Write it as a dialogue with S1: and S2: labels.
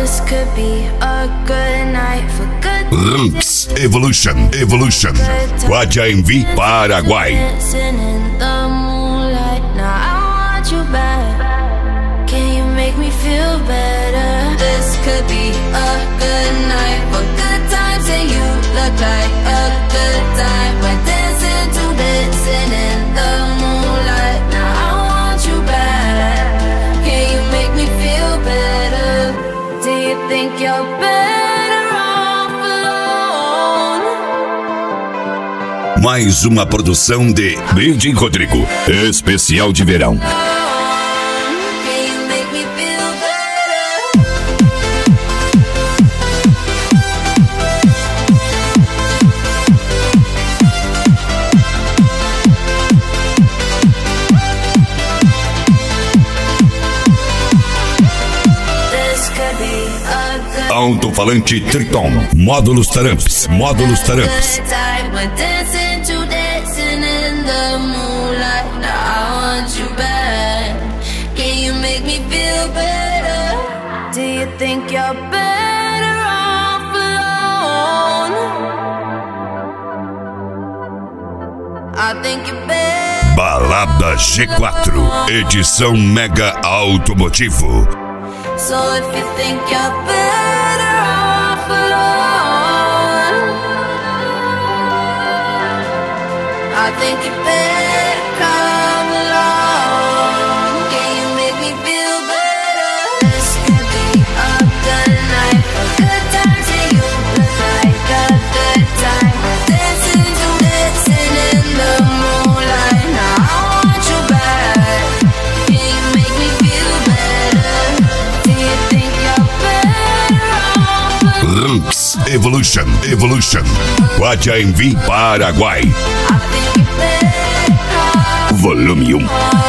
S1: This could be a good night for good.
S2: Ranks Evolution, Guaja Envy, Paraguai.
S1: Dancing in the moonlight. Now I want you back. Can you make me feel better? This could be a good night for good times, and you look like a good time. We're dancing to dancing in the moonlight. Now I want you back. Can you make me feel better? Do you think you're better off alone?
S2: Mais uma produção de DJ Rodrigo, especial de verão.
S1: Can you make me feel better? This could be a good
S2: Alto-falante Triton, módulos taramps.
S1: good time. We're dancing to dancing in the moonlight. Now I want you back. Can you make me feel better? Do you think you're better off alone? I think you're better.
S2: Balada G4, edição Mega Automotivo.
S1: So if you think you're better off alone, I think you better come along. Can you make me feel better? This could be a good night for good times, and you look like a good time. We're dancing to dancing in the moonlight. Now I want you back. Can you make me feel better? Do you think you're better off alone?
S2: Ranks Evolution, Guaja Envy, Paraguai.
S1: I think you better come
S2: Volume 1.